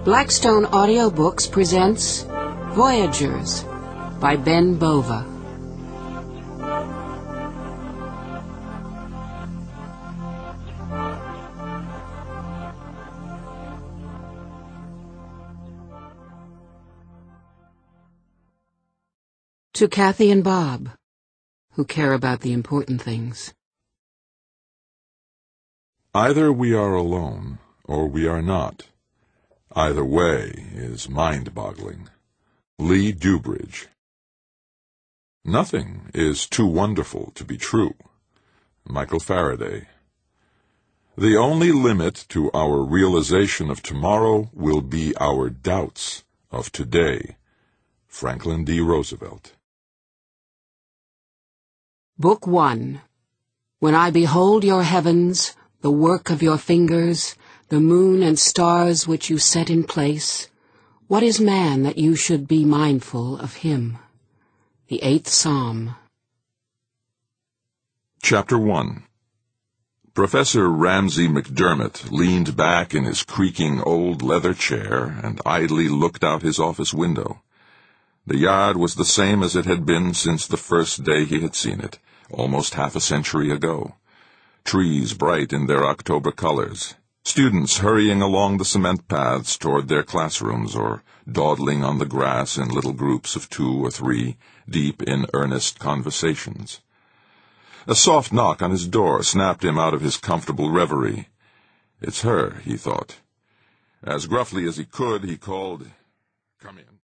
Blackstone Audiobooks presents Voyagers by Ben Bova. To Kathy and Bob, who care about the important things. Either we are alone, or we are not. Either way is mind-boggling. Lee Dubridge. Nothing is too wonderful to be true. Michael Faraday. The only limit to our realization of tomorrow will be our doubts of today. Franklin D. Roosevelt. Book 1. When I behold your heavens, the work of your fingers, the moon and stars which you set in place, what is man that you should be mindful of him? The 8th Psalm. Chapter 1. Professor Ramsay McDermott leaned back in his creaking old leather chair and idly looked out his office window. The yard was the same as it had been since the first day he had seen it, almost half a century ago. Trees bright in their October colors, students hurrying along the cement paths toward their classrooms or dawdling on the grass in little groups of 2 or 3, deep in earnest conversations. A soft knock on his door snapped him out of his comfortable reverie. "It's her," he thought. As gruffly as he could, he called, "Come in."